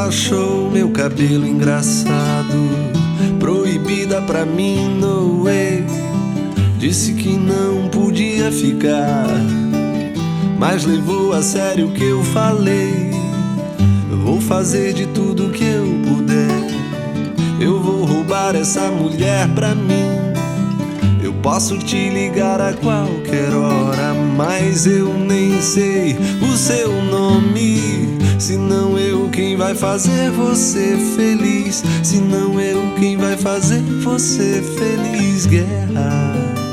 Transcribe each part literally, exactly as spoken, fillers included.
achou meu cabelo engraçado. Proibida pra mim, no way. Disse que não podia ficar, mas levou a sério o que eu falei. Vou fazer de tudo que eu puder. Eu vou roubar essa mulher pra mim. Eu posso te ligar a qualquer hora, mas eu nem sei o seu nome. Se não eu quem vai fazer você feliz, se não eu quem vai fazer você feliz. Guerra.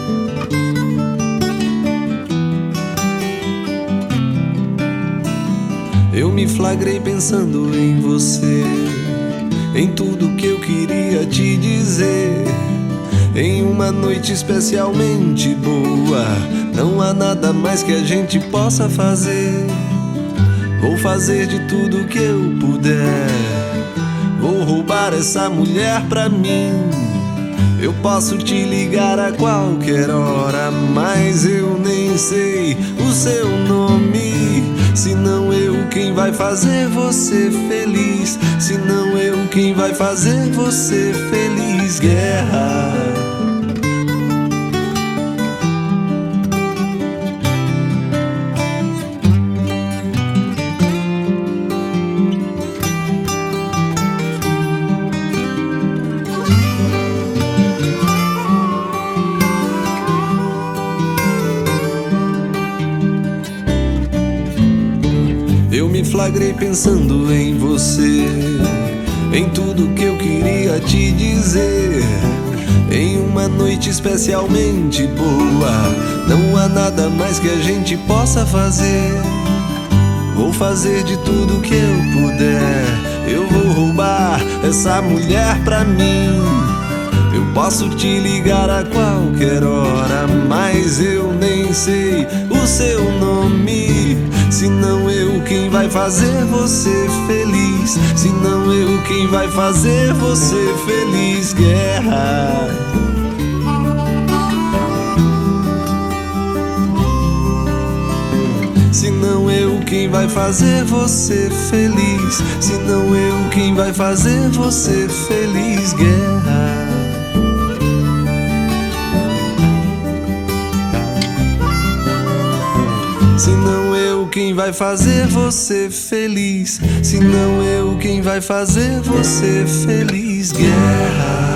Eu me flagrei pensando em você, em tudo que eu queria te dizer. Em uma noite especialmente boa, não há nada mais que a gente possa fazer. Vou fazer de tudo que eu puder. Vou roubar essa mulher pra mim. Eu posso te ligar a qualquer hora, mas eu nem sei o seu nome. Se não eu quem vai fazer você feliz, se não eu quem vai fazer você feliz. Guerra. Eu me flagrei pensando em você, em tudo que eu queria te dizer. Em uma noite especialmente boa, não há nada mais que a gente possa fazer. Vou fazer de tudo que eu puder. Eu vou roubar essa mulher pra mim. Eu posso te ligar a qualquer hora, mas eu nem sei o seu nome. Se não eu quem vai fazer você feliz, se não eu quem vai fazer você feliz. Guerra. Se não eu quem vai fazer você feliz, se não eu quem vai fazer você feliz. Guerra. Se não eu quem vai fazer você feliz, se não eu quem vai fazer você feliz. Guerra.